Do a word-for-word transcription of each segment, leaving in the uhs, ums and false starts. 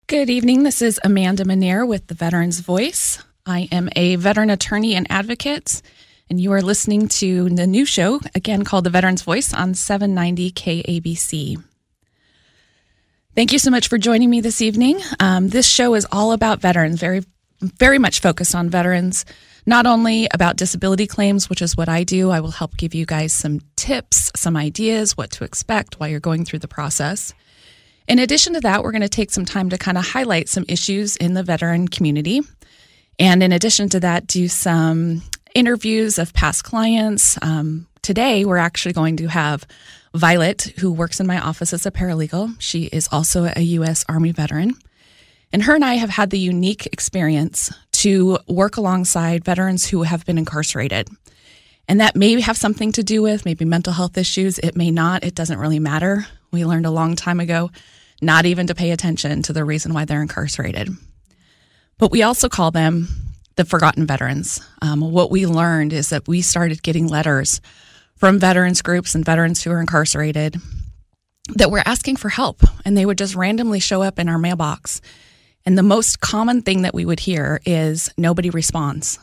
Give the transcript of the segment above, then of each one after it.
Good evening. This is Amanda Manier with the Veterans Voice. I am a veteran attorney and advocate, and you are listening to the new show, again called The Veterans Voice on seven ninety K A B C. Thank you so much for joining me this evening. Um, this show is all about veterans, very, very much focused on veterans, not only about disability claims, which is what I do. I will help give you guys some tips, some ideas, what to expect while you're going through the process. In addition to that, we're going to take some time to kind of highlight some issues in the veteran community. And in addition to that, do some interviews of past clients. Um, today, we're actually going to have Violet, who works in my office as a paralegal. She is also a U S Army veteran. And her and I have had the unique experience to work alongside veterans who have been incarcerated. And that may have something to do with maybe mental health issues. It may not. It doesn't really matter. We learned a long time ago not even to pay attention to the reason why they're incarcerated. But we also call them the forgotten veterans. Um, what we learned is that we started getting letters from veterans groups and veterans who are incarcerated that were asking for help, and they would just randomly show up in our mailbox. And the most common thing that we would hear is nobody responds.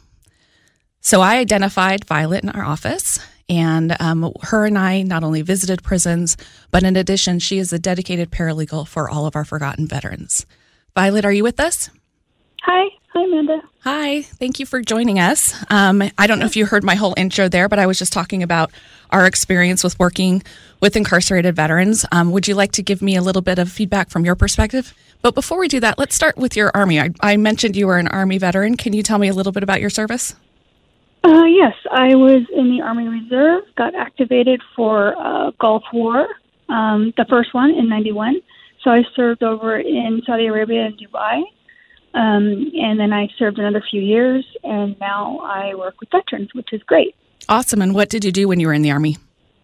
So I identified Violet in our office, and um, her and I not only visited prisons, but in addition, she is a dedicated paralegal for all of our forgotten veterans. Violet, are you with us? Hi. Hi, Amanda. Hi. Thank you for joining us. Um, I don't know if you heard my whole intro there, but I was just talking about our experience with working with incarcerated veterans. Um, would you like to give me a little bit of feedback from your perspective? But before we do that, let's start with your Army. I, I mentioned you were an Army veteran. Can you tell me a little bit about your service? Uh, yes, I was in the Army Reserve, got activated for uh, Gulf War, um, the first one in ninety-one. So I served over in Saudi Arabia and Dubai. Um, and then I served another few years, and now I work with veterans, which is great. Awesome. And what did you do when you were in the Army?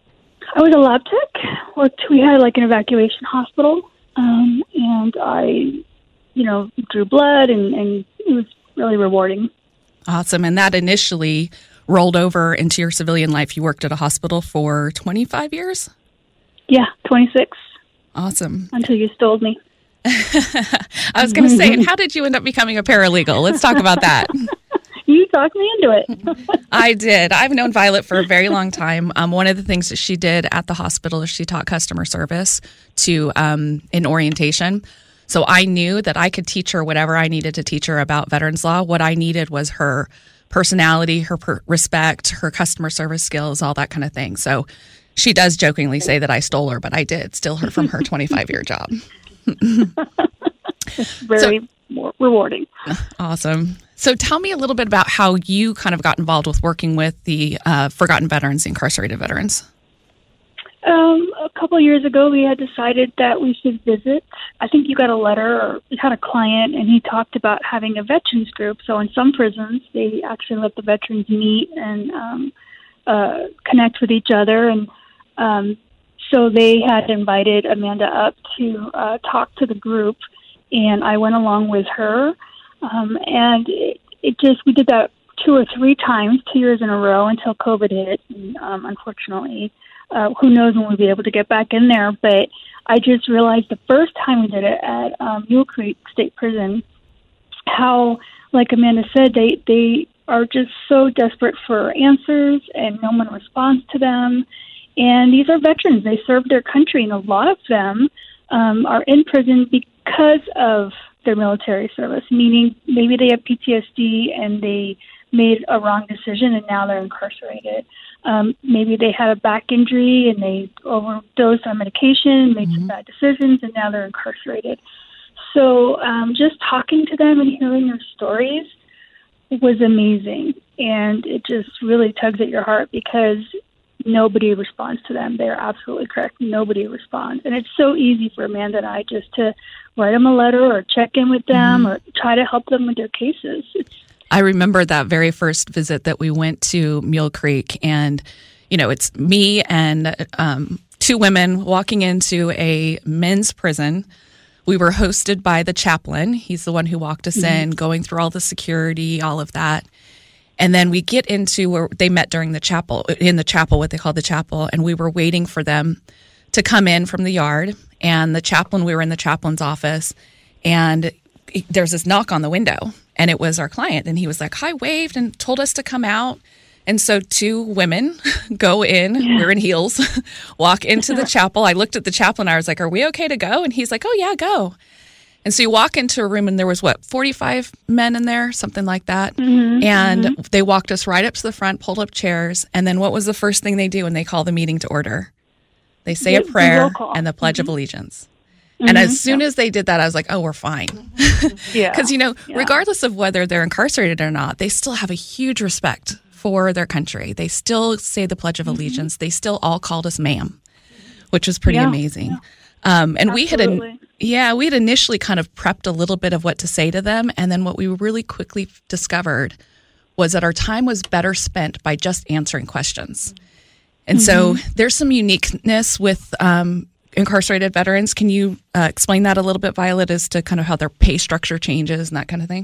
I was a lab tech. Worked, we had like an evacuation hospital, um, and I, you know, drew blood, and, and it was really rewarding. Awesome. And that initially rolled over into your civilian life. You worked at a hospital for twenty-five years? Yeah, twenty-six. Awesome. Until you stole me. I was going to say, and how did you end up becoming a paralegal? Let's talk about that. You talked me into it. I did. I've known Violet for a very long time. Um, one of the things that she did at the hospital is she taught customer service to um, in orientation. So I knew that I could teach her whatever I needed to teach her about veterans law. What I needed was her personality, her per- respect, her customer service skills, all that kind of thing. So she does jokingly say that I stole her, but I did steal her from her twenty-five-year job. It's very so, rewarding. Awesome. So tell me a little bit about how you kind of got involved with working with the uh, forgotten veterans, the incarcerated veterans. Um, a couple of years ago, we had decided that we should visit. I think you got a letter, or you had a client, and he talked about having a veterans group. So in some prisons, they actually let the veterans meet and um, uh, connect with each other. And um, so they had invited Amanda up to uh, talk to the group, and I went along with her. Um, and it, it just, we did that two or three times, two years in a row until COVID hit. And, um, unfortunately, Uh, who knows when we'll be able to get back in there. But I just realized the first time we did it at um, Mule Creek State Prison, how, like Amanda said, they, they are just so desperate for answers, and no one responds to them. And these are veterans. They served their country, and a lot of them um, are in prison because of their military service, meaning maybe they have P T S D and they made a wrong decision and now they're incarcerated. Um, maybe they had a back injury and they overdosed on medication, made mm-hmm. some bad decisions, and now they're incarcerated. So um, just talking to them and hearing their stories was amazing. And it just really tugs at your heart because nobody responds to them. They're absolutely correct. Nobody responds. And it's so easy for Amanda and I just to write them a letter or check in with them mm-hmm. or try to help them with their cases. It's I remember that very first visit that we went to Mule Creek, and, you know, it's me and um, two women walking into a men's prison. We were hosted by the chaplain. He's the one who walked us mm-hmm. in, going through all the security, all of that. And then we get into where they met during the chapel, in the chapel, what they call the chapel, and we were waiting for them to come in from the yard. And the chaplain, we were in the chaplain's office, And there's this knock on the window, and it was our client. And he was like, hi, waved and told us to come out. And so two women go in, yeah. we're in heels, walk into the chapel. I looked at the chaplain. I was like, are we okay to go? And he's like, oh, yeah, go. And so you walk into a room, and there was, what, forty-five men in there, something like that. Mm-hmm, and mm-hmm. they walked us right up to the front, pulled up chairs. And then what was the first thing they do when they call the meeting to order? They say a prayer and the Pledge mm-hmm. of Allegiance. Mm-hmm. And as soon yeah. as they did that, I was like, oh, we're fine. Yeah. Because, you know, yeah. regardless of whether they're incarcerated or not, they still have a huge respect for their country. They still say the Pledge of mm-hmm. Allegiance. They still all called us ma'am, which was pretty yeah. amazing. Yeah. Um, and Absolutely. we had, an, yeah, we had initially kind of prepped a little bit of what to say to them. And then what we really quickly discovered was that our time was better spent by just answering questions. And mm-hmm. so there's some uniqueness with um, incarcerated veterans. Can you uh, explain that a little bit, Violet, as to kind of how their pay structure changes and that kind of thing?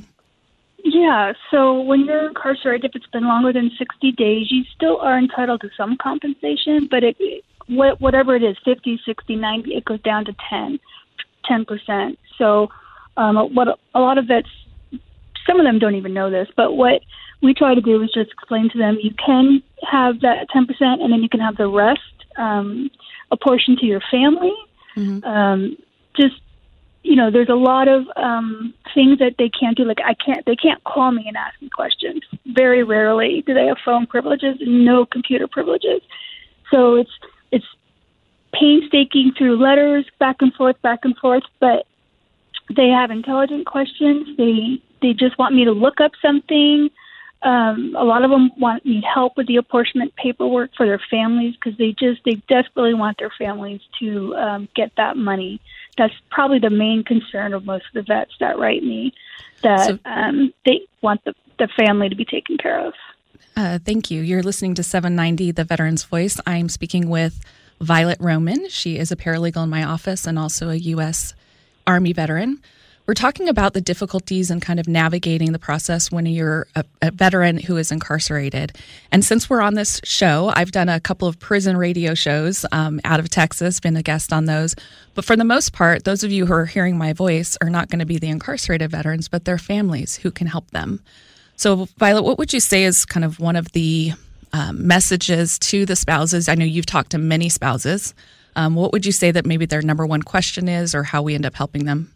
Yeah, so when you're incarcerated, if it's been longer than sixty days, you still are entitled to some compensation, but it, what, whatever it is, fifty, sixty, ninety, it goes down to ten, ten percent. So um, what a lot of vets, some of them don't even know this, but what we try to do is just explain to them, you can have that ten percent, and then you can have the rest um, apportioned to your family. Mm-hmm. Um, just You know, there's a lot of um, things that they can't do. Like I can't, they can't call me and ask me questions. Very rarely do they have phone privileges and no computer privileges. So it's it's painstaking through letters, back and forth, back and forth. But they have intelligent questions. They they just want me to look up something. Um, a lot of them want need help with the apportionment paperwork for their families because they just they desperately want their families to um, get that money. That's probably the main concern of most of the vets that write me, that so, um, they want the, the family to be taken care of. Uh, thank you. You're listening to seven ninety, The Veteran's Voice. I'm speaking with Violet Roman. She is a paralegal in my office and also a U S Army veteran. We're talking about the difficulties in kind of navigating the process when you're a, a veteran who is incarcerated. And since we're on this show, I've done a couple of prison radio shows um, out of Texas, been a guest on those. But for the most part, those of you who are hearing my voice are not going to be the incarcerated veterans, but their families who can help them. So, Violet, what would you say is kind of one of the um, messages to the spouses? I know you've talked to many spouses. Um, what would you say that maybe their number one question is, or how we end up helping them?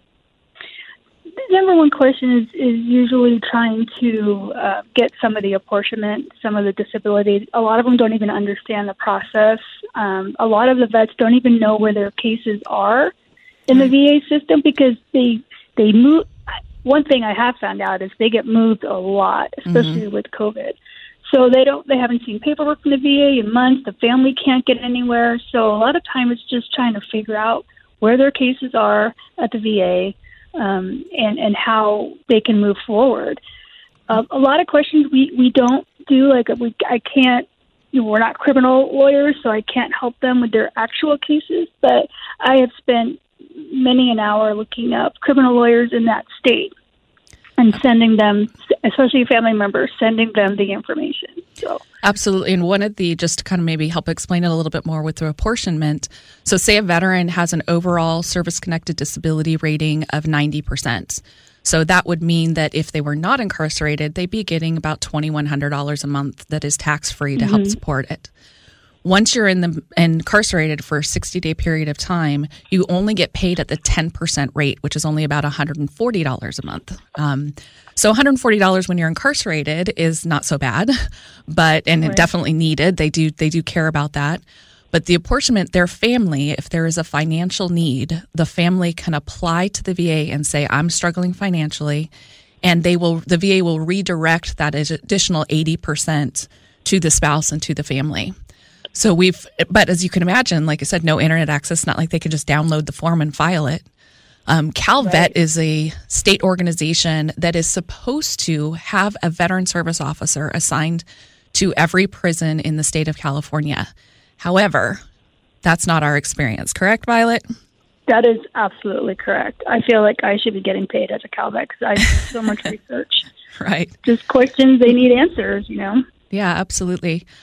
Number one question is, is usually trying to uh, get some of the apportionment, some of the disability. A lot of them don't even understand the process. Um, a lot of the vets don't even know where their cases are in the V A system because they they move. One thing I have found out is they get moved a lot, especially mm-hmm. with COVID. So they don't. They haven't seen paperwork from the V A in months. The family can't get anywhere. So a lot of time it's just trying to figure out where their cases are at the V A. Um, and, and how they can move forward. Uh, a lot of questions we, we don't do, like we, I can't, you know, we're not criminal lawyers, so I can't help them with their actual cases, but I have spent many an hour looking up criminal lawyers in that state and sending them, especially family members, sending them the information. So absolutely. And one of the, just to kind of maybe help explain it a little bit more with the apportionment. So say a veteran has an overall service-connected disability rating of ninety percent. So that would mean that if they were not incarcerated, they'd be getting about twenty-one hundred dollars a month that is tax-free to mm-hmm. help support it. Once you're in the incarcerated for a sixty-day period of time, you only get paid at the ten percent rate, which is only about one hundred forty dollars a month. Um, so one hundred forty dollars when you're incarcerated is not so bad, but and right. definitely needed. They do they do care about that. But the apportionment, their family, if there is a financial need, the family can apply to the V A and say, I'm struggling financially, and they will the V A will redirect that additional eighty percent to the spouse and to the family. So we've, but as you can imagine, like I said, no internet access, not like they can just download the form and file it. Um, CalVet right. is a state organization that is supposed to have a veteran service officer assigned to every prison in the state of California. However, that's not our experience. Correct, Violet? That is absolutely correct. I feel like I should be getting paid as a CalVet because I do so much research. Right. Just questions, they need answers, you know? Yeah, absolutely.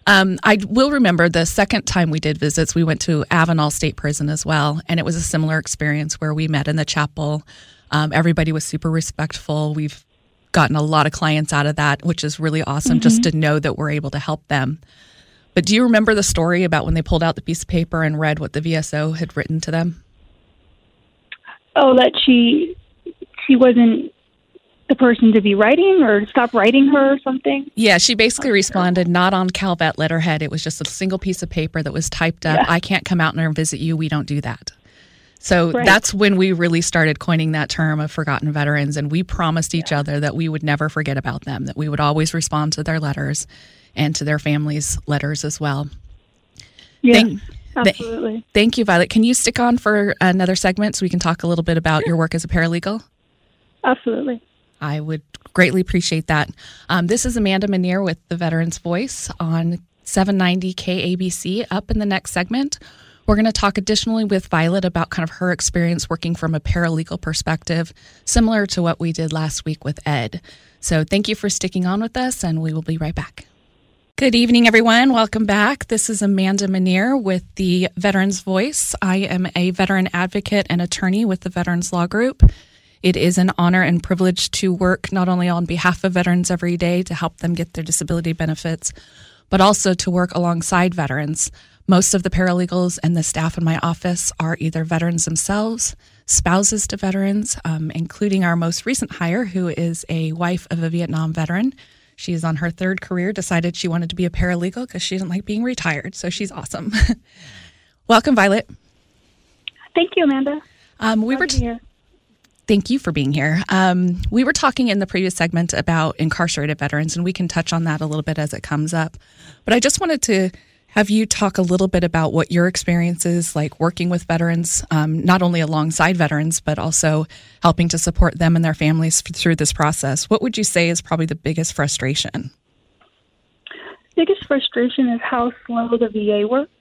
Um, I will remember the second time we did visits, we went to Avenal State Prison as well, and it was a similar experience where we met in the chapel. Um, everybody was super respectful. We've gotten a lot of clients out of that, which is really awesome, mm-hmm. just to know that we're able to help them. But do you remember the story about when they pulled out the piece of paper and read what the V S O had written to them? Oh, that she she wasn't the person to be writing, or stop writing her or something? Yeah, she basically responded, not on Calvet letterhead. It was just a single piece of paper that was typed up. Yeah. I can't come out and visit you. We don't do that. So right. That's when we really started coining that term of forgotten veterans. And we promised each yeah. other that we would never forget about them, that we would always respond to their letters and to their families' letters as well. Yeah, thank, absolutely. Th- thank you, Violet. Can you stick on for another segment so we can talk a little bit about sure. your work as a paralegal? Absolutely. I would greatly appreciate that. Um, this is Amanda Manier with the Veterans Voice on seven ninety K A B C. Up in the next segment, we're going to talk additionally with Violet about kind of her experience working from a paralegal perspective, similar to what we did last week with Ed. So thank you for sticking on with us, and we will be right back. Good evening, everyone. Welcome back. This is Amanda Manier with the Veterans Voice. I am a veteran advocate and attorney with the Veterans Law Group. It is an honor and privilege to work not only on behalf of veterans every day to help them get their disability benefits, but also to work alongside veterans. Most of the paralegals and the staff in my office are either veterans themselves, spouses to veterans, um, including our most recent hire, who is a wife of a Vietnam veteran. She is on her third career, decided she wanted to be a paralegal because she didn't like being retired, so she's awesome. Welcome, Violet. Thank you, Amanda. Um, we Glad were to be here. Thank you for being here. Um, we were talking in the previous segment about incarcerated veterans, and we can touch on that a little bit as it comes up. But I just wanted to have you talk a little bit about what your experience is like working with veterans, um, not only alongside veterans, but also helping to support them and their families f- through this process. What would you say is probably the biggest frustration? Biggest frustration is how slow the V A works,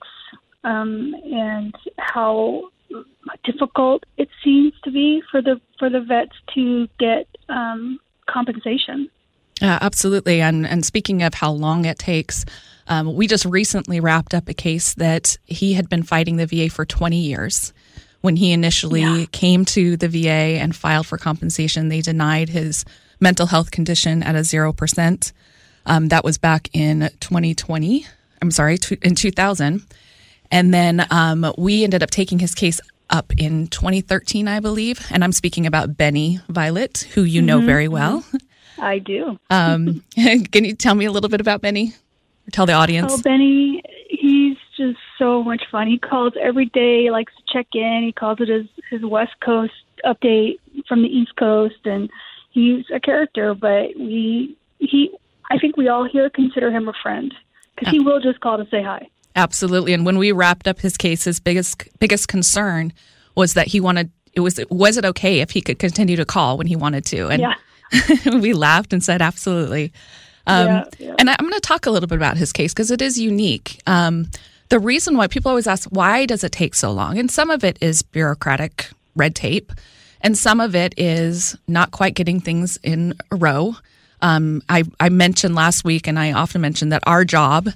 um, and how difficult it seems to be for the for the vets to get um, compensation. Uh, absolutely. And and speaking of how long it takes, um, we just recently wrapped up a case that he had been fighting the V A for twenty years. When he initially yeah. came to the V A and filed for compensation, they denied his mental health condition at a zero percent. Um, that was back in twenty twenty. I'm sorry, t- in two thousand. And then um, we ended up taking his case up in twenty thirteen, I believe. And I'm speaking about Benny Violet, who you mm-hmm. know very well. I do. um, can you tell me a little bit about Benny? Or tell the audience. Oh, Benny, he's just so much fun. He calls every day, likes to check in. He calls it his, his West Coast update from the East Coast. And he's a character, but we he I think we all here consider him a friend because he will just call to say hi. Absolutely. And when we wrapped up his case, his biggest biggest concern was that he wanted, it was, was it okay if he could continue to call when he wanted to? And yeah. we laughed and said, absolutely. Um, yeah, yeah. And I'm going to talk a little bit about his case because it is unique. Um, the reason why people always ask, why does it take so long? And some of it is bureaucratic red tape, and some of it is not quite getting things in a row. Um, I, I mentioned last week, and I often mention that our job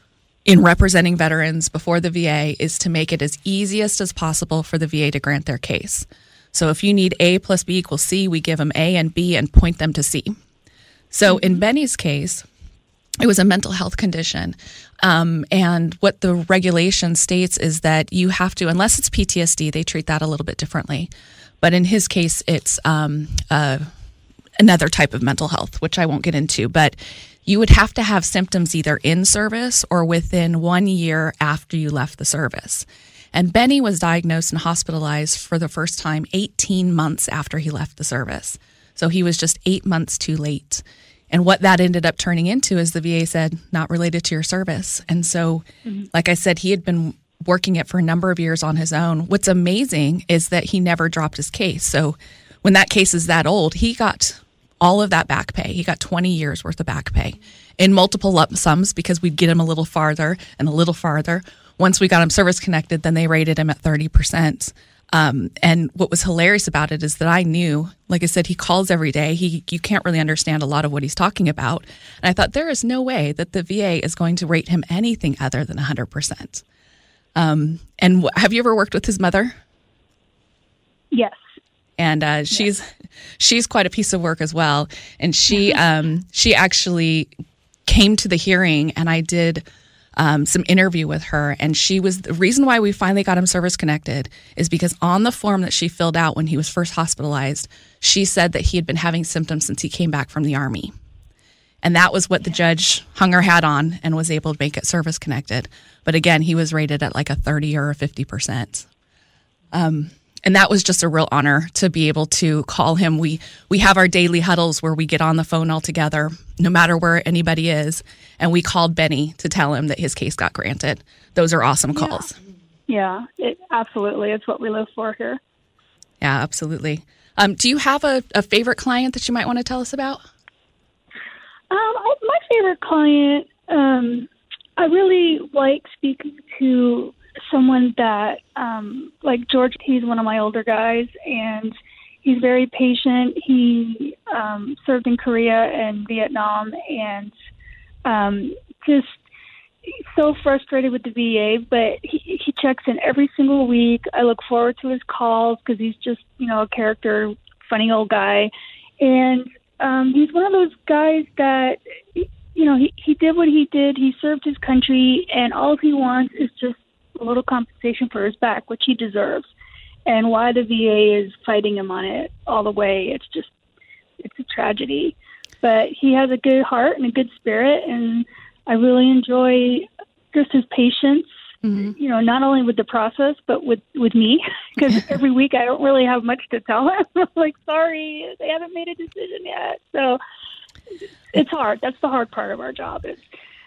in representing veterans before the V A is to make it as easiest as possible for the V A to grant their case. So if you need A plus B equals C, we give them A and B and point them to C. So mm-hmm. in Benny's case, it was a mental health condition. Um, and what the regulation states is that you have to, unless it's P T S D, they treat that a little bit differently. But in his case, it's um, uh, another type of mental health, which I won't get into. But you would have to have symptoms either in service or within one year after you left the service. And Benny was diagnosed and hospitalized for the first time eighteen months after he left the service. So he was just eight months too late. And what that ended up turning into is the V A said, not related to your service. And so, mm-hmm. like I said, he had been working it for a number of years on his own. What's amazing is that he never dropped his case. So when that case is that old, he got all of that back pay. He got twenty years worth of back pay in multiple lump sums because we'd get him a little farther and a little farther. Once we got him service connected, then they rated him at thirty percent. Um, and what was hilarious about it is that I knew, like I said, he calls every day. He, you can't really understand a lot of what he's talking about. And I thought there is no way that the V A is going to rate him anything other than one hundred percent. Um, and w- have you ever worked with his mother? Yes. And uh, she's yes. she's quite a piece of work as well. And she um, she actually came to the hearing, and I did um, some interview with her. And she was the reason why we finally got him service connected is because on the form that she filled out when he was first hospitalized, she said that he had been having symptoms since he came back from the Army. And that was what the judge hung her hat on and was able to make it service connected. But again, he was rated at like a thirty or a fifty percent. Um, and that was just a real honor to be able to call him. We we have our daily huddles where we get on the phone all together, no matter where anybody is. And we called Benny to tell him that his case got granted. Those are awesome calls. Yeah, yeah it, absolutely. It's what we live for here. Yeah, absolutely. Um, do you have a, a favorite client that you might want to tell us about? Um, I, my favorite client, um, I really like speaking to someone that, um, like George, he's one of my older guys, and he's very patient. He um, served in Korea and Vietnam, and um, just so frustrated with the V A, but he, he checks in every single week. I look forward to his calls because he's just, you know, a character, funny old guy. And Um, he's one of those guys that, you know, he, he did what he did. He served his country, and all he wants is just a little compensation for his back, which he deserves. And why the V A is fighting him on it all the way, it's just, it's a tragedy. But he has a good heart and a good spirit, and I really enjoy just his patience, mm-hmm. you know, not only with the process, but with, with me, because every week I don't really have much to tell him. I'm like, sorry, they haven't made a decision yet. So it's hard. That's the hard part of our job, is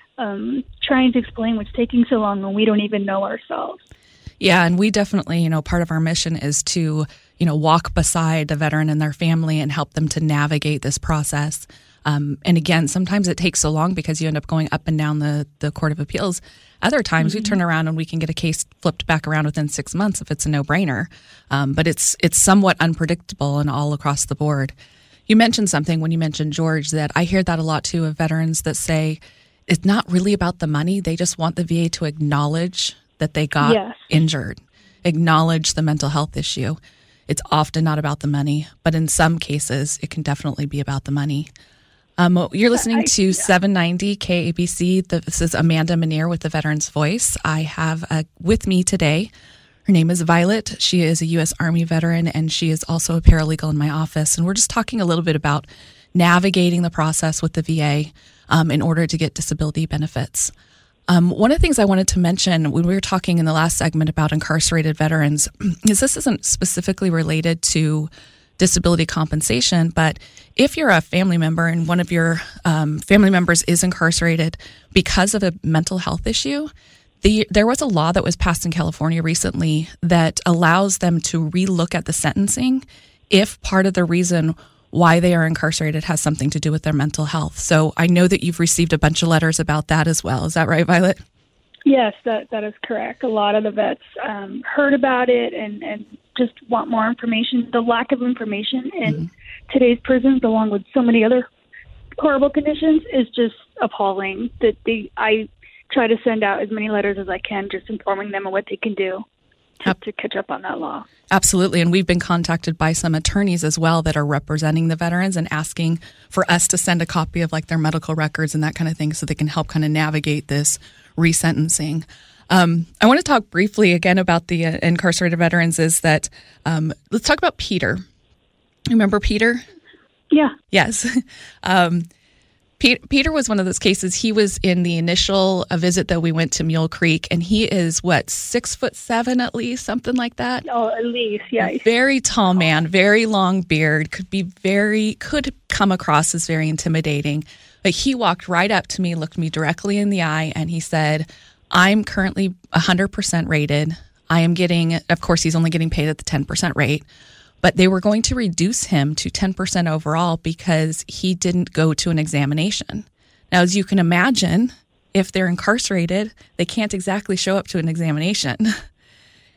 um, trying to explain what's taking so long when we don't even know ourselves. Yeah, and we definitely, you know, part of our mission is to, you know, walk beside the veteran and their family and help them to navigate this process. Um, and again, sometimes it takes so long because you end up going up and down the, the Court of Appeals. Other times mm-hmm. we turn around and we can get a case flipped back around within six months if it's a no-brainer. Um, but it's it's somewhat unpredictable and all across the board. You mentioned something when you mentioned George that I hear that a lot too of veterans that say it's not really about the money. They just want the V A to acknowledge that they got yes. injured, acknowledge the mental health issue. It's often not about the money, but in some cases it can definitely be about the money. Um, you're listening to I, yeah. seven ninety K A B C. This is Amanda Manier with the Veterans Voice. I have uh, with me today, her name is Violet. She is a U S Army veteran, and she is also a paralegal in my office. And we're just talking a little bit about navigating the process with the V A um, in order to get disability benefits. Um, one of the things I wanted to mention when we were talking in the last segment about incarcerated veterans is this isn't specifically related to disability compensation, but if you're a family member and one of your um, family members is incarcerated because of a mental health issue, the, there was a law that was passed in California recently that allows them to relook at the sentencing if part of the reason why they are incarcerated has something to do with their mental health. So I know that you've received a bunch of letters about that as well. Is that right, Violet? Yes, that that is correct. A lot of the vets um, heard about it and, and just want more information. The lack of information in mm-hmm. today's prisons, along with so many other horrible conditions, is just appalling. That they, I try to send out as many letters as I can, just informing them of what they can do to, to catch up on that law. Absolutely. And we've been contacted by some attorneys as well that are representing the veterans and asking for us to send a copy of like their medical records and that kind of thing so they can help kind of navigate this resentencing. Um, I want to talk briefly again about the uh, incarcerated veterans is that, um, let's talk about Peter. Remember Peter? Yeah. Yes. um, Pete, Peter was one of those cases. He was in the initial uh, visit that we went to Mule Creek, and he is, what, six foot seven at least, something like that? Oh, at least, yeah. A very tall man, very long beard, could be very, could come across as very intimidating. But he walked right up to me, looked me directly in the eye, and he said, I'm currently one hundred percent rated. I am getting, of course, he's only getting paid at the ten percent rate, but they were going to reduce him to ten percent overall because he didn't go to an examination. Now, as you can imagine, if they're incarcerated, they can't exactly show up to an examination.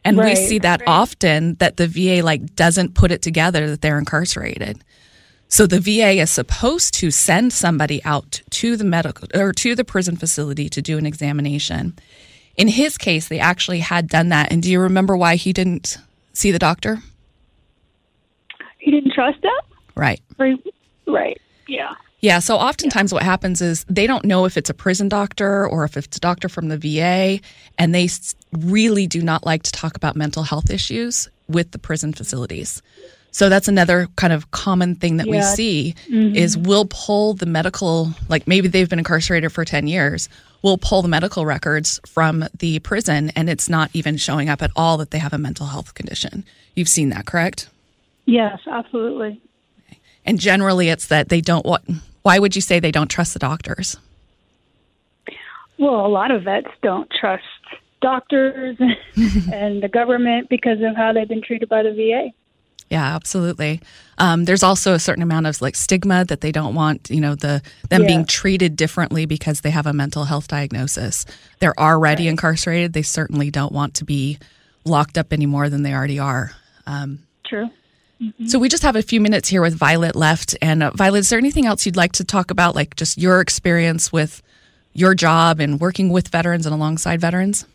And Right, we see that right. often, that the V A like doesn't put it together that they're incarcerated. So the V A is supposed to send somebody out to the medical or to the prison facility to do an examination. In his case, they actually had done that. And do you remember why he didn't see the doctor? He didn't trust that? Right. Right. Right. Yeah. Yeah, so oftentimes what happens is they don't know if it's a prison doctor or if it's a doctor from the V A, and they s- really do not like to talk about mental health issues with the prison facilities. So that's another kind of common thing that we Yeah. see Mhm. is we'll pull the medical, like maybe they've been incarcerated for ten years, we'll pull the medical records from the prison and it's not even showing up at all that they have a mental health condition. You've seen that, correct? Yes, absolutely. And generally it's that they don't, what, why would you say they don't trust the doctors? Well, a lot of vets don't trust doctors and the government because of how they've been treated by the V A. Yeah, absolutely. Um, there's also a certain amount of like stigma that they don't want, you know, the them Yeah. being treated differently because they have a mental health diagnosis. They're already Right. incarcerated. They certainly don't want to be locked up any more than they already are. Um, True. so we just have a few minutes here with Violet left. And uh, Violet, is there anything else you'd like to talk about, like just your experience with your job and working with veterans and alongside veterans?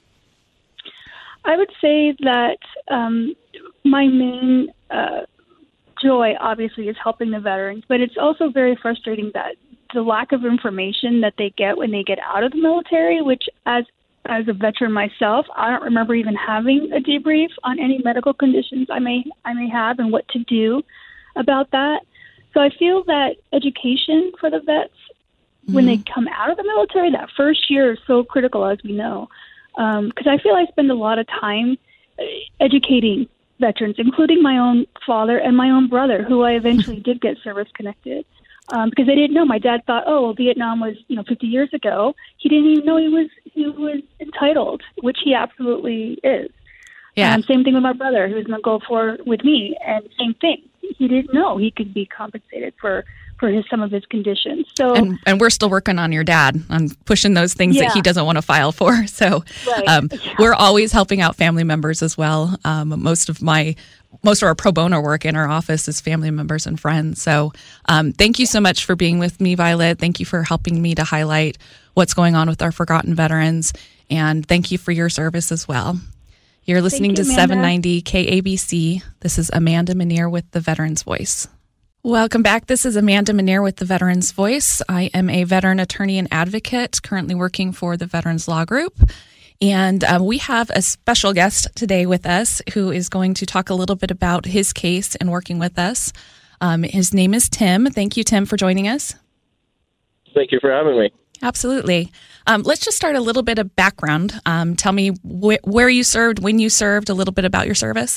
I would say that um, my main uh, joy, obviously, is helping the veterans, but it's also very frustrating that the lack of information that they get when they get out of the military, which as as a veteran myself, I don't remember even having a debrief on any medical conditions I may I may have and what to do about that. So I feel that education for the vets when they come out of the military, that first year is so critical, as we know, because I feel I spend a lot of time uh, educating veterans, including my own father and my own brother, who I eventually did get service connected. Um, because I didn't know. My dad thought, oh, well, Vietnam was, you know, fifty years ago. He didn't even know he was he was entitled, which he absolutely is. Yeah. Um, same thing with my brother, who's in the Gulf War with me, and same thing. He didn't know he could be compensated for for his some of his conditions. So, And, and we're still working on your dad on pushing those things Yeah. that he doesn't want to file for. So Right. um, Yeah. we're always helping out family members as well. Um, most of my most of our pro bono work in our office is family members and friends. So um, thank you so much for being with me, Violet. Thank you for helping me to highlight what's going on with our forgotten veterans. And thank you for your service as well. You're listening you, to Amanda. seven ninety K A B C. This is Amanda Manier with the Veterans Voice. Welcome back. This is Amanda Manier with the Veterans Voice. I am a veteran attorney and advocate currently working for the Veterans Law Group. And um, we have a special guest today with us who is going to talk a little bit about his case and working with us. Um, his name is Tim. Thank you, Tim, for joining us. Thank you for having me. Absolutely. Um, let's just start a little bit of background. Um, tell me wh- where you served, when you served, a little bit about your service.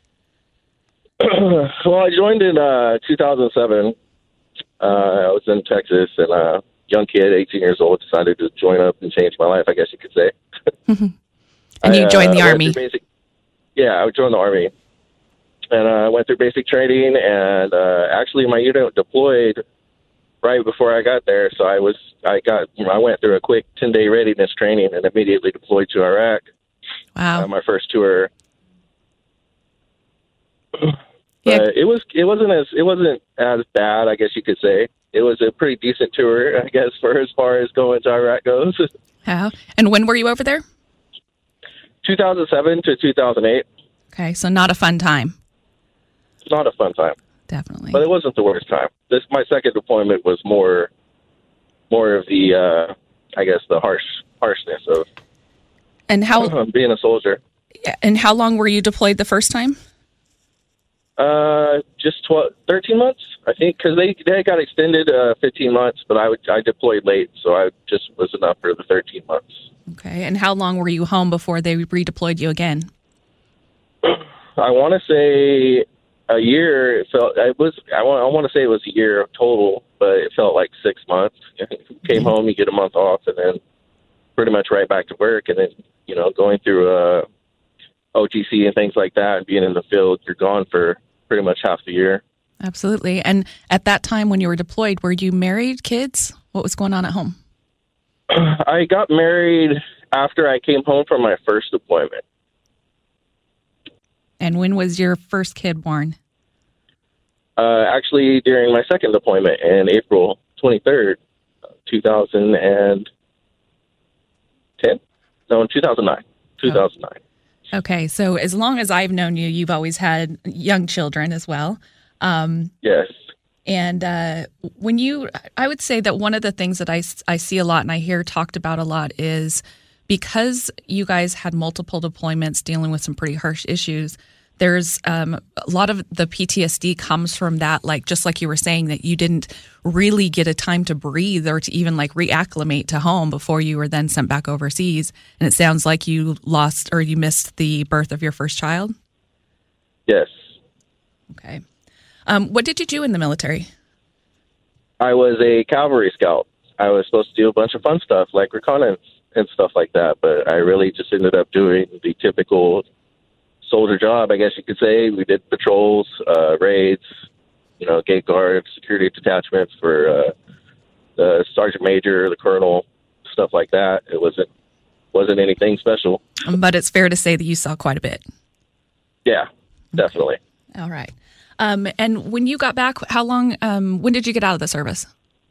Well, I joined in uh, two thousand seven. Uh, I was in Texas, and a young kid, eighteen years old, decided to join up and change my life, I guess you could say. And you I, joined the uh, went Army. through Basic, yeah, I joined the Army. And I uh, went through basic training, and uh, actually my unit deployed right before I got there. So I was, I got, you know, I went through a quick ten-day readiness training and immediately deployed to Iraq. Wow. Uh, my first tour. Yeah. But it was it wasn't as it wasn't as bad, I guess you could say. It was a pretty decent tour, I guess, for as far as going to Iraq goes. Wow. And when were you over there? two thousand seven to two thousand eight. Okay, so not a fun time. It's not a fun time, Definitely. but it wasn't the worst time. This my second deployment was more more of the uh, I guess the harsh harshness of And how being a soldier. and how long were you deployed the first time? Uh, just twelve, thirteen months, I think, because they they got extended uh, fifteen months, but I would, I deployed late, so I just was enough for the thirteen months. Okay. And how long were you home before they redeployed you again? I want to say a year. It felt it was. I want. I want to say it was a year total, but it felt like six months. Came home, you get a month off, and then pretty much right back to work, and then you know going through uh, O T C and things like that, and being in the field, you're gone for pretty much half the year. Absolutely. And at that time when you were deployed, were you married, kids? What was going on at home? I got married after I came home from my first deployment. And when was your first kid born? Uh, actually, during my second deployment in April twenty-third, two thousand ten? No, two thousand nine. two thousand nine. Oh. Okay, so as long as I've known you, you've always had young children as well. Um, yes. And uh, when you, I would say that one of the things that I, I see a lot and I hear talked about a lot is because you guys had multiple deployments dealing with some pretty harsh issues, there's um, a lot of the P T S D comes from that, like just like you were saying, that you didn't really get a time to breathe or to even like reacclimate to home before you were then sent back overseas. And it sounds like you lost or you missed the birth of your first child. Yes. Okay. Um, what did you do in the military? I was a cavalry scout. I was supposed to do a bunch of fun stuff like reconnaissance and stuff like that, but I really just ended up doing the typical soldier job, I guess you could say. We did patrols, uh, raids, you know, gate guard, security detachments for uh, the sergeant major, the colonel, stuff like that. It wasn't wasn't anything special. But it's fair to say that you saw quite a bit. Yeah, definitely. Okay. All right. Um, and when you got back, how long? Um, when did you get out of the service?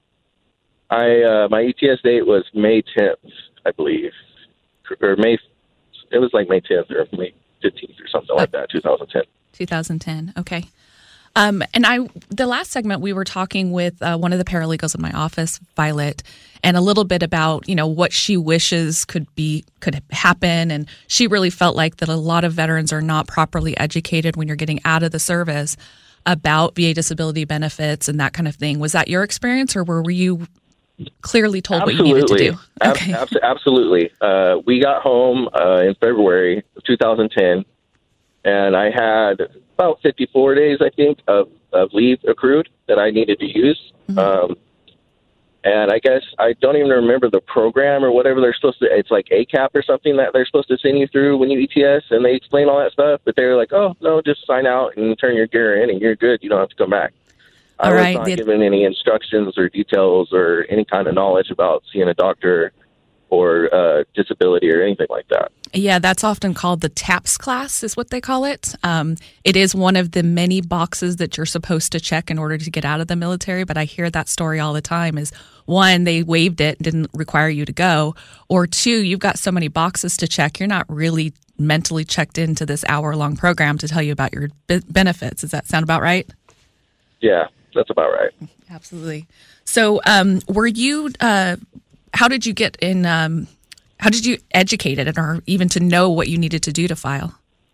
I uh, my E T S date was May tenth, I believe, or May. It was like May tenth or May fifteenth or something like that, twenty ten. twenty ten, okay. Um, and I, the last segment, we were talking with uh, one of the paralegals in my office, Violet, and a little bit about, you know, what she wishes could be, could happen. And she really felt like that a lot of veterans are not properly educated when you're getting out of the service about V A disability benefits and that kind of thing. Was that your experience, or were you clearly told absolutely. what you needed to do? Okay. Ab- absolutely. Uh, we got home uh, in February of two thousand ten, and I had about fifty-four days, I think, of, of leave accrued that I needed to use. Mm-hmm. Um, and I guess I don't even remember the program or whatever they're supposed to, it's like A C A P or something that they're supposed to send you through when you E T S, and they explain all that stuff, but they're like, oh, no, just sign out and turn your gear in and you're good. You don't have to come back. I all was right. not the- given any instructions or details or any kind of knowledge about seeing a doctor or uh, disability or anything like that. Yeah, that's often called the TAPS class is what they call it. Um, it is one of the many boxes that you're supposed to check in order to get out of the military. But I hear that story all the time is, one, they waived it, didn't require you to go. Or two, you've got so many boxes to check, you're not really mentally checked into this hour-long program to tell you about your b- benefits. Does that sound about right? Yeah, that's about right. Absolutely. So um, were you, uh, how did you get in... Um, How did you educate it, or even to know what you needed to do to file?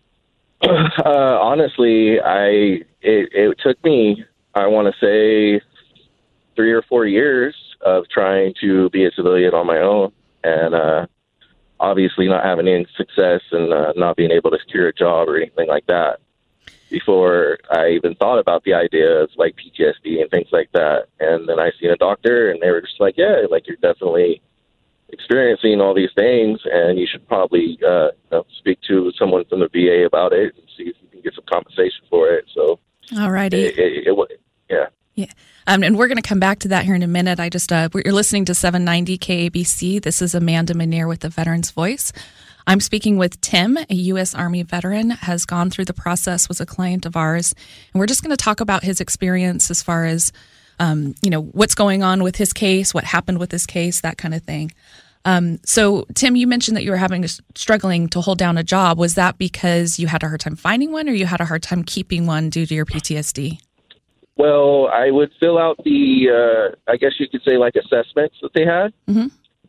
Uh, honestly, I it, it took me, I want to say, three or four years of trying to be a civilian on my own, and uh, obviously not having any success and uh, not being able to secure a job or anything like that before I even thought about the idea of like P T S D and things like that. And then I seen a doctor, and they were just like, yeah, like you're definitely experiencing all these things, and you should probably uh, you know, speak to someone from the V A about it and see if you can get some compensation for it. So, all righty, it, it, it, yeah, yeah, um, and we're going to come back to that here in a minute. I just uh, you're listening to seven ninety K A B C. This is Amanda Manier with the Veterans Voice. I'm speaking with Tim, a U S Army veteran, has gone through the process, was a client of ours, and we're just going to talk about his experience as far as um, you know what's going on with his case, what happened with his case, that kind of thing. Um, so, Tim, you mentioned that you were having struggling to hold down a job. Was that because you had a hard time finding one, or you had a hard time keeping one due to your P T S D? Well, I would fill out the, uh, I guess you could say, like assessments that they had, mm-hmm.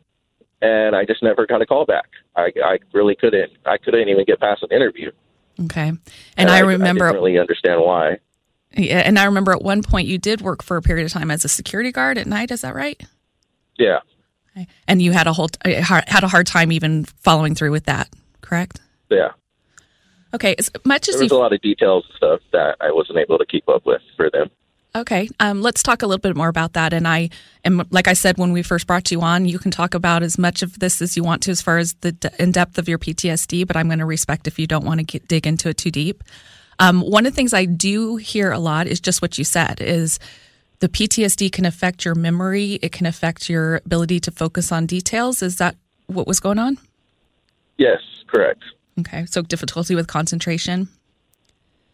and I just never got a call back. I, I really couldn't. I couldn't even get past an interview. Okay, and, and I, I remember I didn't really understand why. Yeah, and I remember at one point you did work for a period of time as a security guard at night. Is that right? Yeah. And you had a whole had a hard time even following through with that, correct? Yeah. Okay. As much as there was you, a lot of details and stuff that I wasn't able to keep up with for them. Okay. Um, let's talk a little bit more about that. And I am, like I said when we first brought you on, you can talk about as much of this as you want to as far as the d- in depth of your P T S D. But I'm going to respect if you don't want to get, dig into it too deep. Um, one of the things I do hear a lot is just what you said is. The P T S D can affect your memory. It can affect your ability to focus on details. Is that what was going on? Yes, correct. Okay, so difficulty with concentration?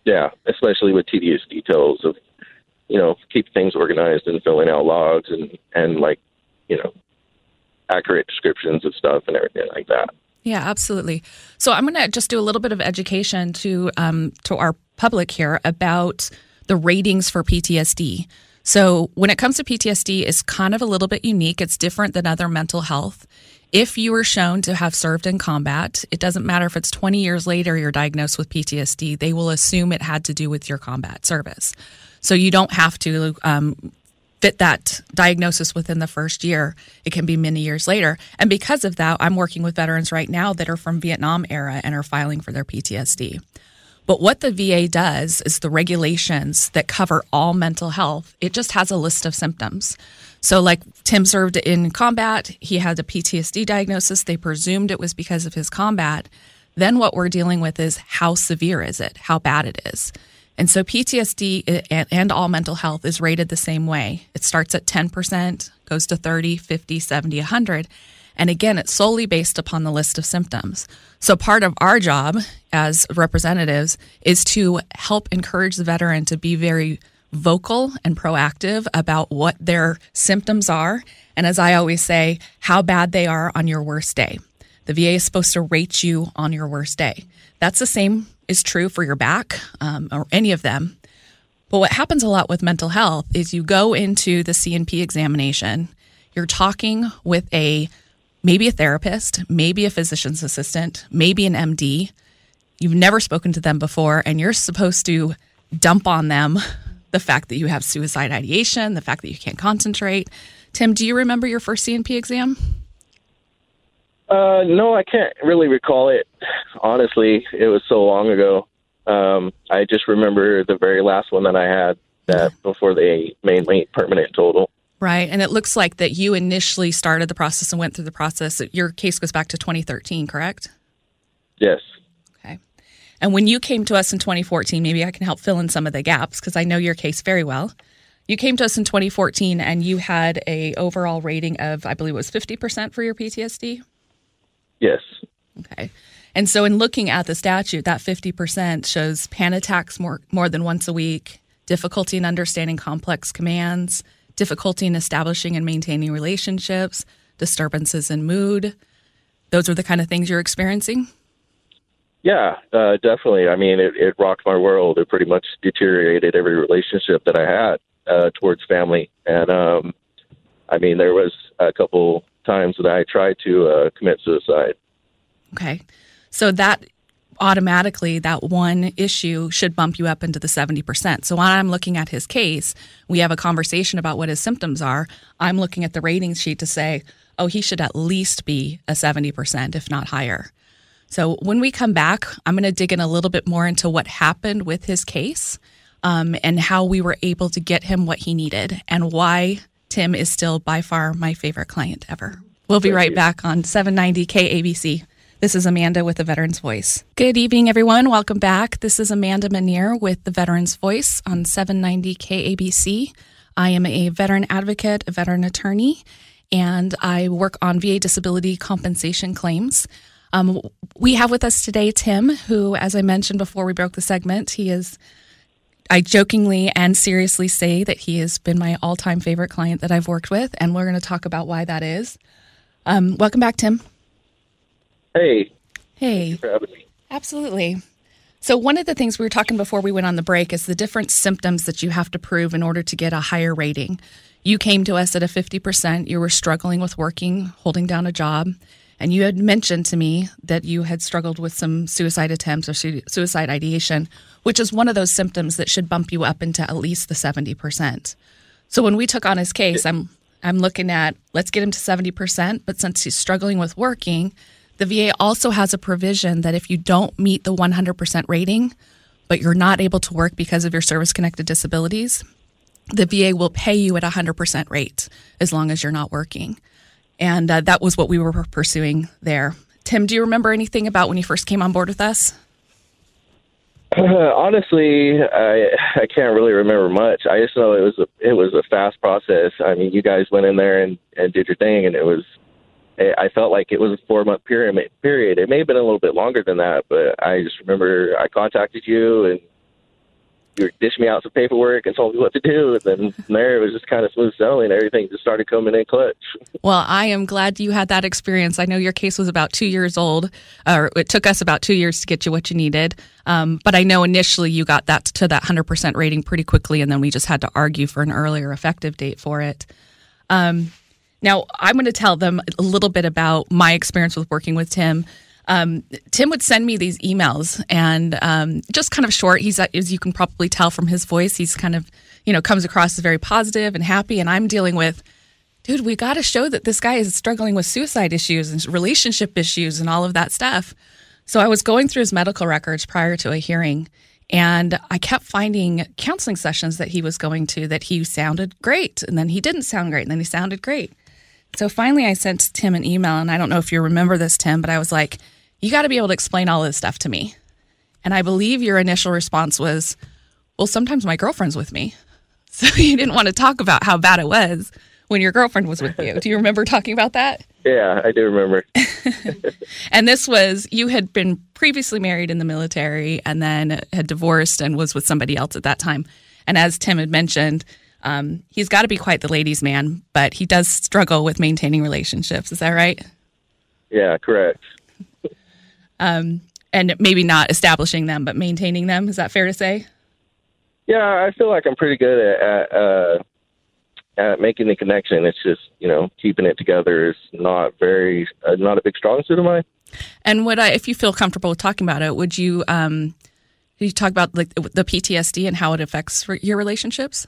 yeah, especially with tedious details of, you know, keep things organized and filling out logs and, and like, you know, accurate descriptions of stuff and everything like that. Yeah, absolutely. So I'm going to just do a little bit of education to um, to our public here about the ratings for P T S D. So when it comes to P T S D, it's kind of a little bit unique. It's different than other mental health. If you were shown to have served in combat, it doesn't matter if it's twenty years later you're diagnosed with P T S D, they will assume it had to do with your combat service. So you don't have to um, fit that diagnosis within the first year. It can be many years later. And because of that, I'm working with veterans right now that are from Vietnam era and are filing for their P T S D. But what the V A does is the regulations that cover all mental health, it just has a list of symptoms. So like Tim served in combat, he had a P T S D diagnosis. They presumed it was because of his combat. Then what we're dealing with is how severe is it, how bad it is. And so P T S D and all mental health is rated the same way. It starts at ten percent, goes to thirty, fifty, seventy, one hundred. And again, it's solely based upon the list of symptoms. So part of our job as representatives is to help encourage the veteran to be very vocal and proactive about what their symptoms are. And as I always say, how bad they are on your worst day. The V A is supposed to rate you on your worst day. That's the same is true for your back um, or any of them. But what happens a lot with mental health is you go into the C N P examination, you're talking with a maybe a therapist, maybe a physician's assistant, maybe an M D. You've never spoken to them before, and you're supposed to dump on them the fact that you have suicide ideation, the fact that you can't concentrate. Tim, do you remember your first C N P exam? Uh, no, I can't really recall it. Honestly, it was so long ago. Um, I just remember the very last one that I had that before they made me permanent total. Right. And it looks like that you initially started the process and went through the process. Your case goes back to twenty thirteen, correct? Yes. Okay. And when you came to us in twenty fourteen, maybe I can help fill in some of the gaps because I know your case very well. You came to us in twenty fourteen and you had a overall rating of, I believe it was fifty percent for your P T S D? Yes. Okay. And so in looking at the statute, that fifty percent shows panic attacks more, more than once a week, difficulty in understanding complex commands, difficulty in establishing and maintaining relationships, disturbances in mood. Those are the kind of things you're experiencing? Yeah, uh, definitely. I mean, it, it rocked my world. It pretty much deteriorated every relationship that I had uh, towards family. And, um, I mean, there was a couple times that I tried to uh, commit suicide. Okay. So that automatically, that one issue should bump you up into the seventy percent. So when I'm looking at his case, we have a conversation about what his symptoms are. I'm looking at the rating sheet to say, oh, he should at least be a seventy percent, if not higher. So when we come back, I'm going to dig in a little bit more into what happened with his case um, and how we were able to get him what he needed and why Tim is still by far my favorite client ever. We'll be Thank right you. back on seven ninety K A B C. This is Amanda with the Veterans Voice. Good evening, everyone. Welcome back. This is Amanda Manier with the Veterans Voice on seven ninety K A B C. I am a veteran advocate, a veteran attorney, and I work on V A disability compensation claims. Um, we have with us today Tim, who, as I mentioned before we broke the segment, he is, I jokingly and seriously say that he has been my all-time favorite client that I've worked with, and we're going to talk about why that is. Um, welcome back, Tim. Hey. Hey. Thank you for having me. Absolutely. So one of the things we were talking before we went on the break is the different symptoms that you have to prove in order to get a higher rating. You came to us at a fifty percent. You were struggling with working, holding down a job, and you had mentioned to me that you had struggled with some suicide attempts or su- suicide ideation, which is one of those symptoms that should bump you up into at least the seventy percent. So when we took on his case, I'm I'm looking at, let's get him to seventy percent, but since he's struggling with working, the V A also has a provision that if you don't meet the one hundred percent rating, but you're not able to work because of your service-connected disabilities, the V A will pay you at a one hundred percent rate as long as you're not working. And uh, that was what we were pursuing there. Tim, do you remember anything about when you first came on board with us? Honestly, I I can't really remember much. I just know it was a it was a fast process. I mean, you guys went in there and, and did your thing, and it was. I felt like it was a four month period. Period. It may have been a little bit longer than that, but I just remember I contacted you, and you dished me out some paperwork and told me what to do. And then from there, it was just kind of smooth sailing. Everything just started coming in clutch. Well, I am glad you had that experience. I know your case was about two years old, or it took us about two years to get you what you needed. Um, but I know initially you got that to that one hundred percent rating pretty quickly, and then we just had to argue for an earlier effective date for it. Um, now, I'm going to tell them a little bit about my experience with working with Tim. Um, Tim would send me these emails, and um, just kind of short. He's, as you can probably tell from his voice, he's kind of, you know, comes across as very positive and happy. And I'm dealing with, dude, we got to show that this guy is struggling with suicide issues and relationship issues and all of that stuff. So I was going through his medical records prior to a hearing, and I kept finding counseling sessions that he was going to that he sounded great, and then he didn't sound great, and then he sounded great. So finally I sent Tim an email, and I don't know if you remember this, Tim, but I was like, you got to be able to explain all this stuff to me. And I believe your initial response was, well, sometimes my girlfriend's with me. So you didn't want to talk about how bad it was when your girlfriend was with you. Do you remember talking about that? Yeah, I do remember. And this was, you had been previously married in the military and then had divorced and was with somebody else at that time. And as Tim had mentioned, Um, he's got to be quite the ladies' man, but he does struggle with maintaining relationships. Is that right? Yeah, correct. Um, and maybe not establishing them, but maintaining them. Is that fair to say? Yeah, I feel like I'm pretty good at, at, uh, at making the connection. It's just, you know, keeping it together is not very, uh, not a big strong suit of mine. And would I, if you feel comfortable with talking about it, would you, um, could you talk about like the P T S D and how it affects your relationships?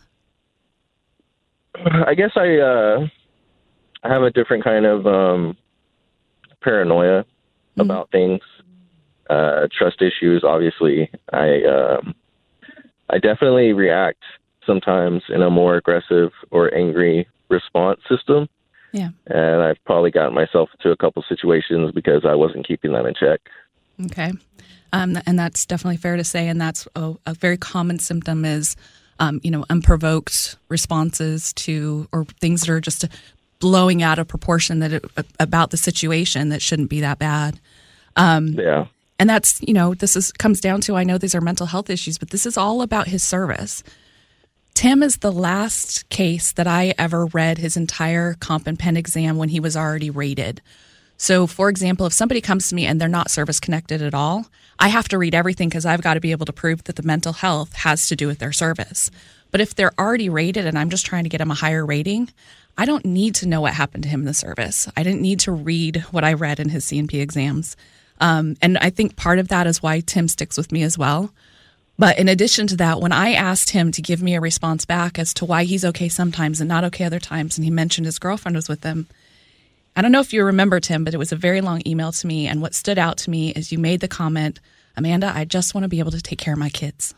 I guess I uh, I have a different kind of um, paranoia mm-hmm. about things, uh, trust issues. Obviously, I um, I definitely react sometimes in a more aggressive or angry response system. Yeah, and I've probably gotten myself into a couple situations because I wasn't keeping that in check. Okay, um, and that's definitely fair to say, and that's a, a very common symptom is. Um, you know, unprovoked responses to, or things that are just blowing out of proportion that it, about the situation that shouldn't be that bad. Um, yeah. And that's, you know, this is comes down to, I know these are mental health issues, but this is all about his service. Tim is the last case that I ever read his entire comp and pen exam when he was already rated. So, for example, if somebody comes to me and they're not service connected at all, I have to read everything because I've got to be able to prove that the mental health has to do with their service. But if they're already rated and I'm just trying to get them a higher rating, I don't need to know what happened to him in the service. I didn't need to read what I read in his C N P exams. Um, and I think part of that is why Tim sticks with me as well. But in addition to that, when I asked him to give me a response back as to why he's okay sometimes and not okay other times, and he mentioned his girlfriend was with him, I don't know if you remember, Tim, but it was a very long email to me. And what stood out to me is you made the comment, Amanda, I just want to be able to take care of my kids.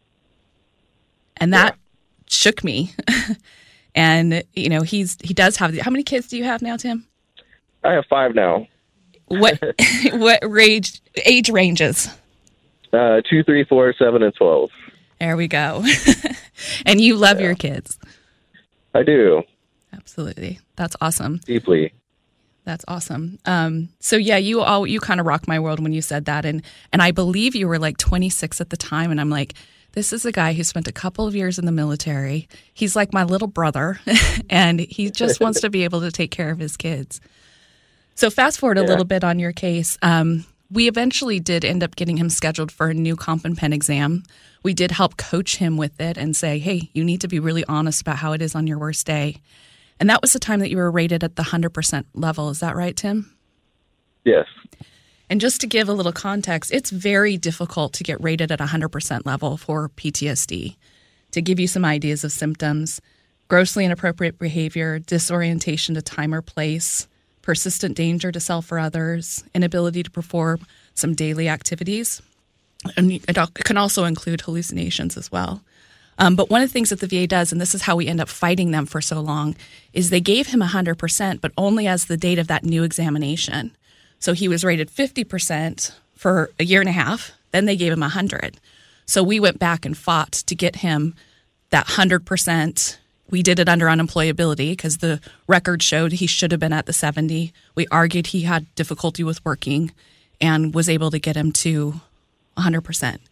And that yeah. shook me. And, you know, he's he does have, how many kids do you have now, Tim? I have five now. What what age, age ranges? Uh, two, three, four, seven, and twelve. There we go. And you love yeah. your kids. I do. Absolutely. That's awesome. Deeply. That's awesome. Um, so yeah, you all you kind of rocked my world when you said that, and and I believe you were like twenty-six at the time, and I'm like, this is a guy who spent a couple of years in the military. He's like my little brother, and he just wants to be able to take care of his kids. So fast forward a yeah. little bit on your case. Um, we eventually did end up getting him scheduled for a new comp and pen exam. We did help coach him with it and say, hey, you need to be really honest about how it is on your worst day. And that was the time that you were rated at the one hundred percent level. Is that right, Tim? Yes. And just to give a little context, it's very difficult to get rated at one hundred percent level for P T S D. To give you some ideas of symptoms, grossly inappropriate behavior, disorientation to time or place, persistent danger to self or others, inability to perform some daily activities. And it can also include hallucinations as well. Um, but one of the things that the V A does, and this is how we end up fighting them for so long, is they gave him one hundred percent, but only as the date of that new examination. So he was rated fifty percent for a year and a half. Then they gave him one hundred. So we went back and fought to get him that one hundred percent. We did it under unemployability because the record showed he should have been at the seventy. We argued he had difficulty with working and was able to get him to one hundred percent.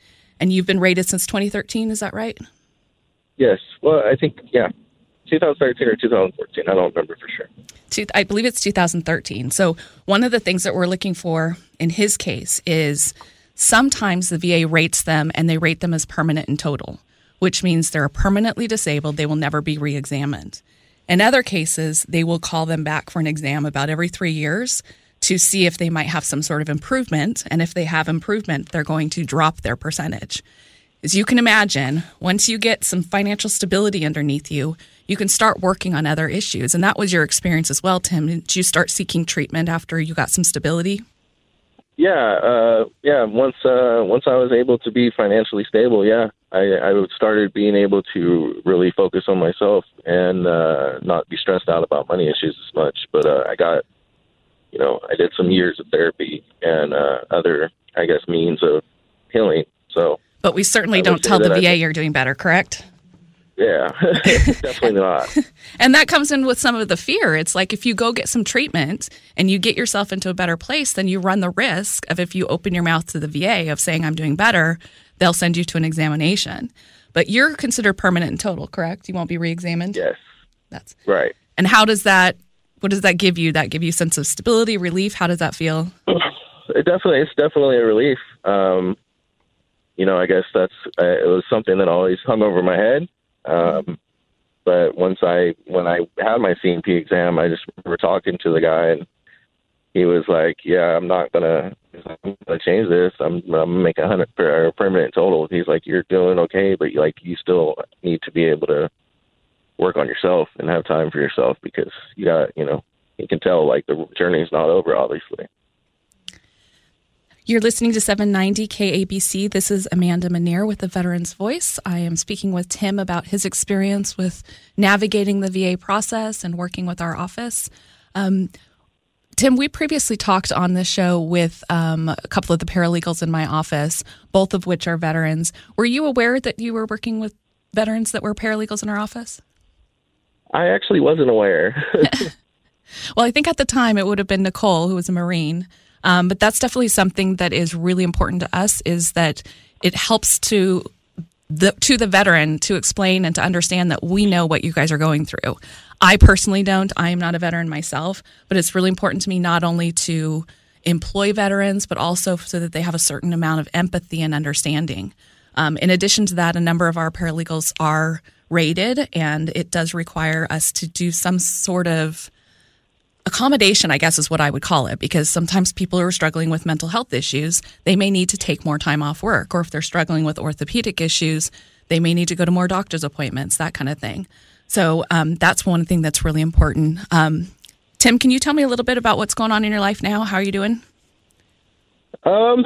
And you've been rated since twenty thirteen, is that right? Yes. Well, I think, yeah, twenty thirteen or two thousand fourteen. I don't remember for sure. I believe it's two thousand thirteen. So one of the things that we're looking for in his case is sometimes the V A rates them and they rate them as permanent and total, which means they're permanently disabled. They will never be re-examined. In other cases, they will call them back for an exam about every three years to see if they might have some sort of improvement. And if they have improvement, they're going to drop their percentage. As you can imagine, once you get some financial stability underneath you, you can start working on other issues. And that was your experience as well, Tim. Did you start seeking treatment after you got some stability? Yeah, uh, yeah. Once, uh, once I was able to be financially stable, yeah, I, I started being able to really focus on myself and uh, not be stressed out about money issues as much. But uh, I got, you know, I did some years of therapy and uh, other, I guess, means of healing. So, but we certainly I don't tell the V A I, you're doing better, correct? Yeah, definitely not. And that comes in with some of the fear. It's like if you go get some treatment and you get yourself into a better place, then you run the risk of, if you open your mouth to the V A of saying I'm doing better, they'll send you to an examination. But you're considered permanent and total, correct? You won't be re-examined? Yes. That's right. And how does that, what does that give you? That give you a sense of stability, relief? How does that feel? It definitely, it's definitely a relief. Um, you know, I guess that's, uh, it was something that always hung over my head. Um, but once I, when I had my C M P exam, I just remember talking to the guy and he was like, yeah, I'm not gonna, I'm gonna change this. I'm, I'm gonna make a hundred per, permanent total. He's like, you're doing okay, but like, you still need to be able to work on yourself and have time for yourself because you got, you know, you can tell like the journey's not over, obviously. You're listening to seven ninety K A B C. This is Amanda Manier with the Veterans Voice. I am speaking with Tim about his experience with navigating the V A process and working with our office. Um, Tim, we previously talked on this show with um, a couple of the paralegals in my office, both of which are veterans. Were you aware that you were working with veterans that were paralegals in our office? I actually wasn't aware. Well, I think at the time it would have been Nicole, who was a Marine. Um, but that's definitely something that is really important to us, is that it helps to the to the veteran to explain and to understand that we know what you guys are going through. I personally don't. I am not a veteran myself, but it's really important to me not only to employ veterans, but also so that they have a certain amount of empathy and understanding. Um, in addition to that, a number of our paralegals are rated, and it does require us to do some sort of accommodation, I guess is what I would call it, because sometimes people who are struggling with mental health issues, they may need to take more time off work, or if they're struggling with orthopedic issues, they may need to go to more doctor's appointments, that kind of thing. So um, that's one thing that's really important. Um, Tim, can you tell me a little bit about what's going on in your life now? How are you doing? Um,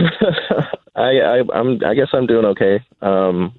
I, I, I'm, I guess I'm doing okay. Um,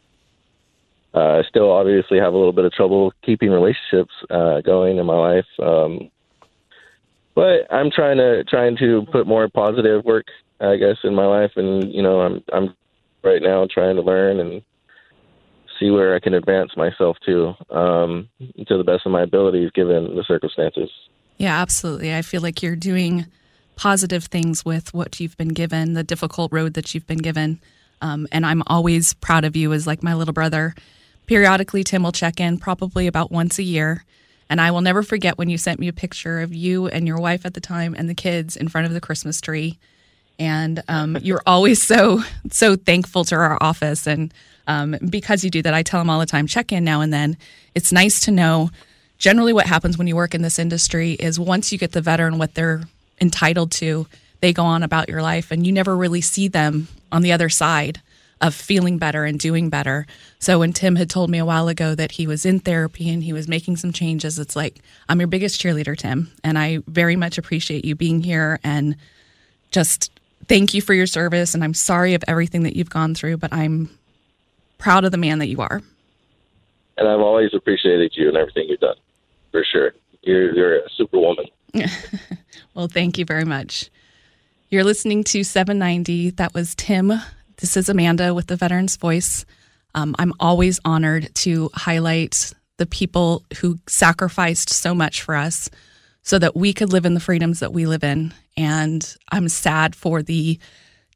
Uh, I still obviously have a little bit of trouble keeping relationships uh, going in my life, um, but I'm trying to trying to put more positive work, I guess, in my life, and you know, I'm I'm right now trying to learn and see where I can advance myself to, um, to the best of my abilities, given the circumstances. Yeah, absolutely. I feel like you're doing positive things with what you've been given, the difficult road that you've been given, um, and I'm always proud of you as like my little brother. Periodically, Tim will check in probably about once a year. And I will never forget when you sent me a picture of you and your wife at the time and the kids in front of the Christmas tree. And um, you're always so, so thankful to our office. And um, because you do that, I tell them all the time, check in now and then. It's nice to know generally what happens when you work in this industry is once you get the veteran what they're entitled to, they go on about your life and you never really see them on the other side of feeling better and doing better. So when Tim had told me a while ago that he was in therapy and he was making some changes, it's like, I'm your biggest cheerleader, Tim. And I very much appreciate you being here and just thank you for your service. And I'm sorry of everything that you've gone through, but I'm proud of the man that you are. And I've always appreciated you and everything you've done, for sure. You're, you're a superwoman. Well, thank you very much. You're listening to seven ninety. That was Tim. This is Amanda with the Veterans Voice. Um, I'm always honored to highlight the people who sacrificed so much for us so that we could live in the freedoms that we live in. And I'm sad for the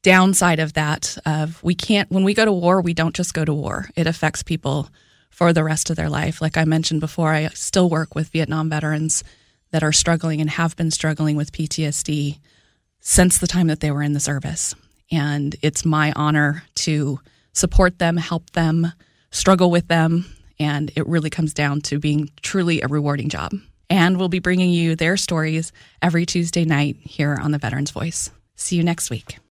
downside of that of we can't, when we go to war, we don't just go to war. It affects people for the rest of their life. Like I mentioned before, I still work with Vietnam veterans that are struggling and have been struggling with P T S D since the time that they were in the service. And it's my honor to support them, help them, struggle with them, and it really comes down to being truly a rewarding job. And we'll be bringing you their stories every Tuesday night here on The Veterans Voice. See you next week.